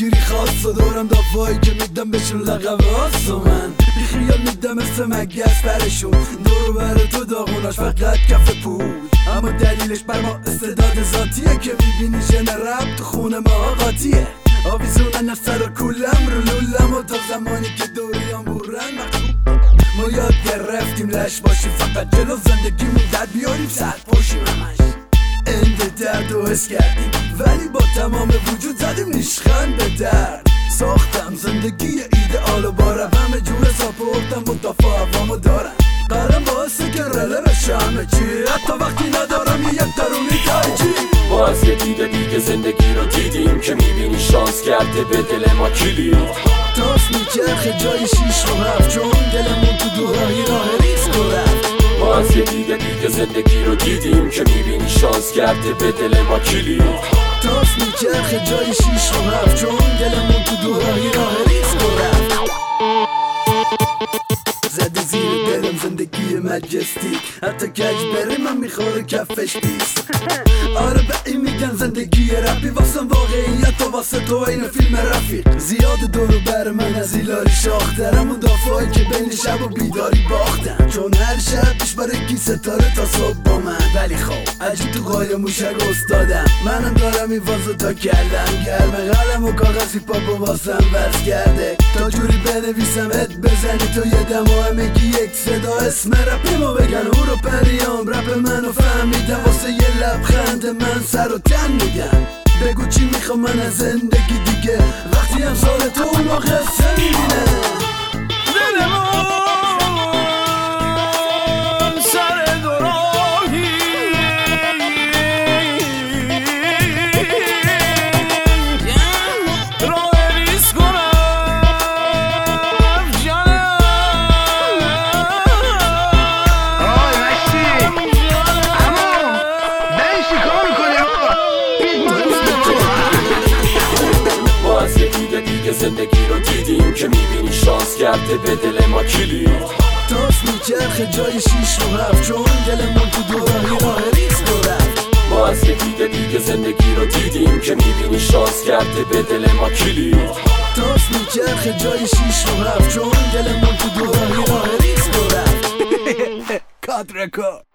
اینجوری خاص و دارم دافایی که میدم بهشون لقب آسو من بیخیال میدم مثل مگس برشون دورو بر تو داغوناش فقط کف پول اما دلیلش بر ما استعداد ذاتیه که میبینی ژن رپ تو خونه ما قاطیه آویزونن از سر و کولم رو لولم و تا زمانی که دوریان بورن ما یاد گرفتیم لش باشیم فقط جلو زندگیمون در بیاریم سر پاشیم همش اند درد و حس کردیم ولی با تمام وجود زدیم نیشخند به درد ساختم زندگی ایدئال و با روم جون ساپورتم مدافع هوامو دارم قرم باعثه که رله بشه همه چی حتی وقتی ندارم یک درونی تایجی ما از یه دیگه زندگی رو دیدیم که میبینی شانس کرده به دل ما کلید تاس میچرخه جای 6 و 7 چون دلمون تو دوراهی راه ریسک و رفت ما از یه دیگه زندگی رو دیدیم که میبینی شانس کرده به دل ما کلید تاس میچرخه جای 6 و 7 چون دلمون تو دوراهی راه ریسک و رفت زده زیر دلم زندگی مجستیک حتی کج بره من میخوره کفش بیست آره به این میگن زندگی رپی واسم واقعیت و واسه تو این فیلم رفیق زیاد دورو بر من از ایلاری شاخترم و دافایی که بین شب و بیداری باختم چون هر شب پیش برای کی ستاره تا صبح با من ولی خب عجیب تو قای موشک استادم منم دارم این وازو تا کردم گرمه قلم و کاغذی پاپو واسم وز کرده تا جوری بنویسم ات بزنی تو یه دم و همگی یک صدا اسم رپیمو بگن او رو پریام رپ منو فهمیدم واسه یه لبخند من سر و تن میگم بگو چی میخوام من از زندگی دیگه وقتی هم سال تو اون موقع قصه میبینه زندگی رو دیدیم که میبینی شانس کرده به دل ما کلید تاس میچرخه جای 6 و 7 چون دلمون تو دوراهی راه ریسک و رفت ما از یه دیگه زندگی رو دیدیم که میبینی شانس کرده به دل ما کلید تاس میچرخه جای 6 و 7 چون دلمون تو دوراهی راه ریسک و رفت کات رکورد